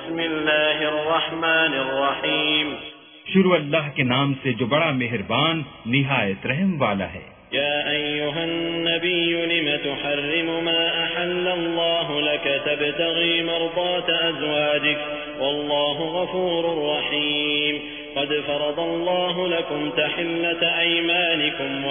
بسم الله الرحمن الرحيم شروع اللہ کے نام سے جو بڑا مہربان نہایت رحم والا ہے۔ يا أيها النبي لم تحرم ما أحل الله لك تبتغي مرضات أزواجك والله غفور رحيم قد فرض الله لكم تحلة أيمانكم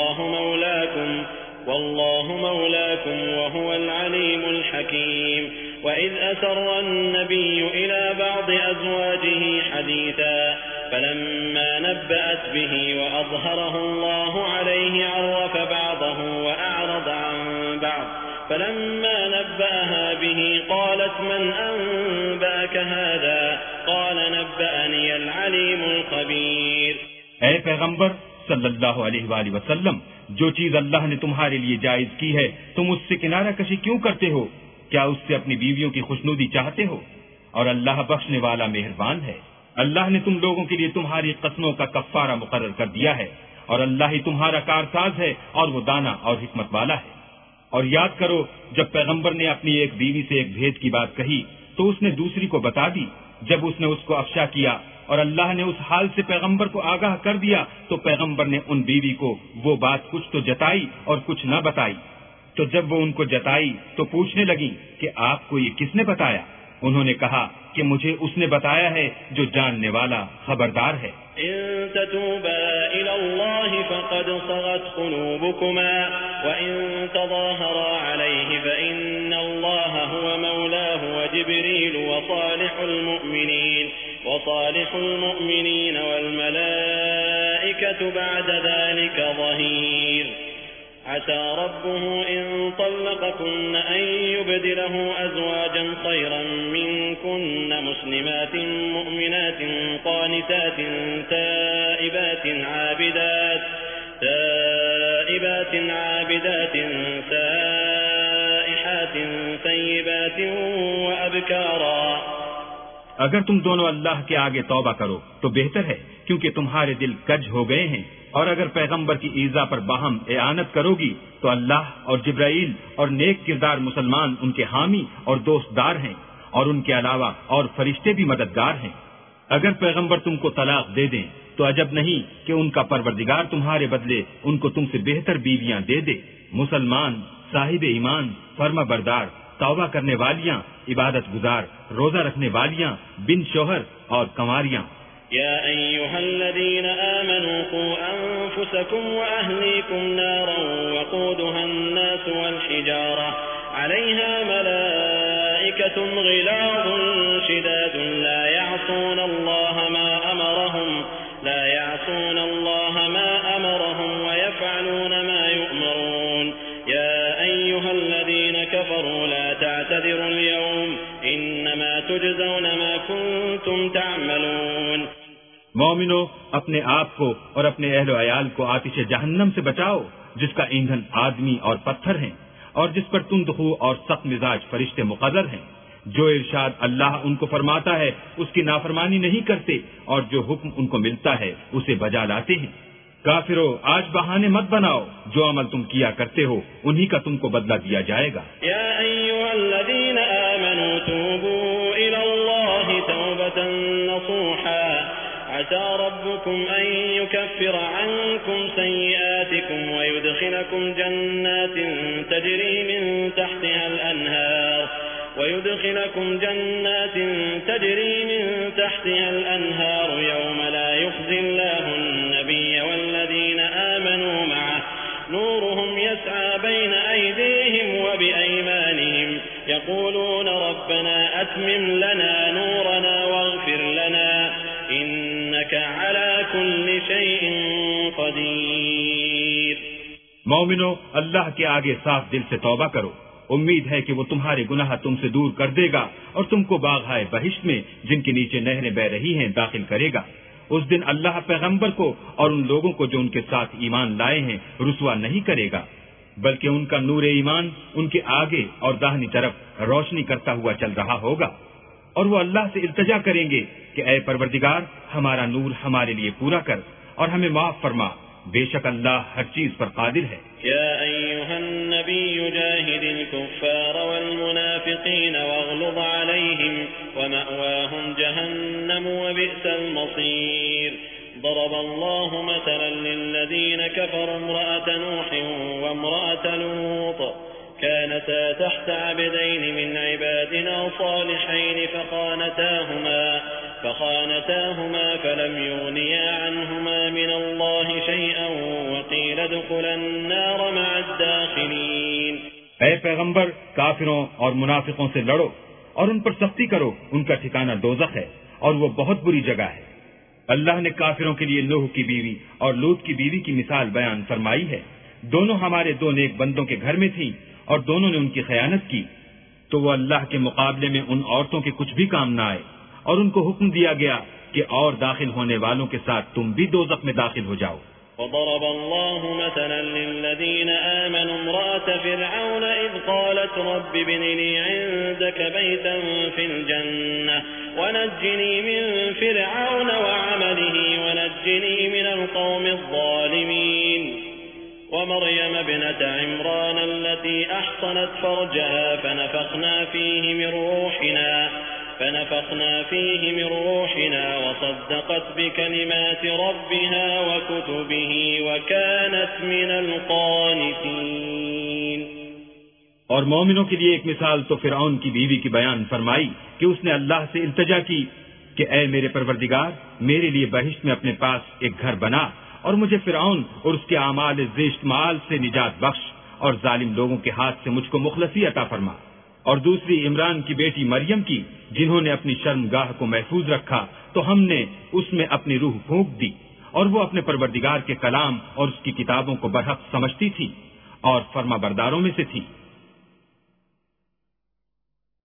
والله مولاكم وهو العليم الحكيم وإذ أسر النبي إلى بعض أزواجه حديثا فلما نبأت به وأظهره الله عليه عرف بعضه وأعرض عن بعض فلما نبأها به قالت من أنبأك هذا قال نبأني العليم الخبير۔ اے پیغمبر صلی اللہ علیہ وآلہ وسلم، جو چیز اللہ نے تمہارے لیے جائز کی ہے تم اس سے کنارہ کشی کیوں کرتے ہو؟ کیا اس سے اپنی بیویوں کی خوشنودی چاہتے ہو؟ اور اللہ بخشنے والا مہربان ہے۔ اللہ نے تم لوگوں کے لیے تمہاری قسموں کا کفارہ مقرر کر دیا ہے، اور اللہ ہی تمہارا کارساز ہے اور وہ دانا اور حکمت والا ہے۔ اور یاد کرو جب پیغمبر نے اپنی ایک بیوی سے ایک بھید کی بات کہی تو اس نے دوسری کو بتا دی۔ جب اس نے اس کو افشا کیا اور اللہ نے اس حال سے پیغمبر کو آگاہ کر دیا تو پیغمبر نے ان بیوی کو وہ بات کچھ تو جتائی اور کچھ نہ بتائی۔ تو جب وہ ان کو جتائی تو پوچھنے لگی کہ آپ کو یہ کس نے بتایا؟ انہوں نے کہا کہ مجھے اس نے بتایا ہے جو جاننے والا خبردار ہے۔ إن تتوبا إلى الله فقد صغت قلوبكما وإن تظاهرا عليه فإن الله هو مولاه وجبريل وصالح المؤمنين والملائكة بعد ذلك ظهير عسى ربه إن طلقكن أن يبدله أزواجا خيرا منكن مسلمات مؤمنات قانتات تائبات عابدات سائحات ثيبات وأبكارا۔ اگر تم دونوں اللہ کے آگے توبہ کرو تو بہتر ہے، کیونکہ تمہارے دل کج ہو گئے ہیں۔ اور اگر پیغمبر کی ایذا پر باہم اعانت کرو گی تو اللہ اور جبرائیل اور نیک کردار مسلمان ان کے حامی اور دوست دار ہیں، اور ان کے علاوہ اور فرشتے بھی مددگار ہیں۔ اگر پیغمبر تم کو طلاق دے دیں تو عجب نہیں کہ ان کا پروردگار تمہارے بدلے ان کو تم سے بہتر بیویاں دے دے، مسلمان، صاحب ایمان، فرما بردار، توبہ کرنے والیاں، عبادت گزار، روزہ رکھنے والیاں، بن شوہر اور کنواریاں۔ يا أيها الذين آمنوا قوا أنفسكم وأهليكم نارا وقودها الناس والحجارة عليها ملائكة غلاظ شداد لا يعصون الله ما أمرهم ويفعلون ما يؤمرون يا أيها الذين كفروا لا تعتذروا اليوم إنما تجزون ما كنتم تعملون۔ مومنو، اپنے آپ کو اور اپنے اہل و عیال کو آتش جہنم سے بچاؤ جس کا ایندھن آدمی اور پتھر ہیں، اور جس پر تند خو اور سخت مزاج فرشتے مقرر ہیں۔ جو ارشاد اللہ ان کو فرماتا ہے اس کی نافرمانی نہیں کرتے، اور جو حکم ان کو ملتا ہے اسے بجا لاتے ہیں۔ کافرو، آج بہانے مت بناؤ، جو عمل تم کیا کرتے ہو انہی کا تم کو بدلہ دیا جائے گا۔ یا ایھا الذین آمنوا توبوا الی اللہ توبۃ نصوحا عسى ربكم أن يكفر عنكم سيئاتكم ويدخلكم جنات تجري من تحتها الأنهار يوم لا يخزي الله النبي والذين آمنوا معه نورهم يسعى بين أيديهم وبأيمانهم يقولون ربنا أتمم لنا نورنا واغفر لنا إنك على كل شيء قدير۔ مومنو، اللہ کے آگے صاف دل سے توبہ کرو، امید ہے کہ وہ تمہارے گناہ تم سے دور کر دے گا اور تم کو باغائے بہشت میں جن کے نیچے نہریں بہ رہی ہیں داخل کرے گا۔ اس دن اللہ پیغمبر کو اور ان لوگوں کو جو ان کے ساتھ ایمان لائے ہیں رسوا نہیں کرے گا، بلکہ ان کا نور ایمان ان کے آگے اور داہنی طرف روشنی کرتا ہوا چل رہا ہوگا، اور وہ اللہ سے التجا کریں گے کہ اے پروردگار، ہمارا نور ہمارے لیے پورا کر اور ہمیں معاف فرما، بے شک اللہ ہر چیز پر قادر ہے۔ يا أيها النبي جاهد الكفار والمنافقين واغلظ عليهم ومأواهم جهنم وبئس المصير ضرب الله مثلا للذين كفروا امرأة نوح وامرأة لوط كانتا تحت عبدين من عبادنا صالحين فخانتاهما فلم يغنيا عنهما من الله شيئا وقيل ادخلا النار مع الداخلين۔ اے پیغمبر، کافروں اور منافقوں سے لڑو اور ان پر سختی کرو، ان کا ٹھکانہ دوزخ ہے اور وہ بہت بری جگہ ہے۔ اللہ نے کافروں کے لیے نوح کی بیوی اور لوط کی بیوی کی مثال بیان فرمائی ہے۔ دونوں ہمارے دو نیک بندوں کے گھر میں تھیں اور دونوں نے ان کی خیانت کی، تو وہ اللہ کے مقابلے میں ان عورتوں کے کچھ بھی کام نہ آئے، اور ان کو حکم دیا گیا کہ اور داخل ہونے والوں کے ساتھ تم بھی دوزخ میں داخل ہو جاؤ۔ وضرب الله مثلا للذين آمنوا امرأة فرعون إذ قالت رب ابن لي عندك بيتا في الجنة ونجني من فرعون وعمله ونجني من القوم الظالمين ومريم ابنة عمران التي أحصنت فرجها فنفخنا فيه من روحنا وصدقت بكلمات ربها وكتبه وكانت من القانتين۔ اور مومنوں کے لیے ایک مثال تو فرعون کی بیوی کی بیان فرمائی کہ اس نے اللہ سے التجا کی کہ اے میرے پروردگار، میرے لیے بہشت میں اپنے پاس ایک گھر بنا اور مجھے فرعون اور اس کے اعمال زشت مال سے نجات بخش اور ظالم لوگوں کے ہاتھ سے مجھ کو مخلصی عطا فرما۔ اور دوسری عمران کی بیٹی مریم کی، جنہوں نے اپنی شرمگاہ کو محفوظ رکھا تو ہم نے اس میں اپنی روح پھونک دی، اور وہ اپنے پروردگار کے کلام اور اس کی کتابوں کو برحق سمجھتی تھی اور فرما برداروں میں سے تھی۔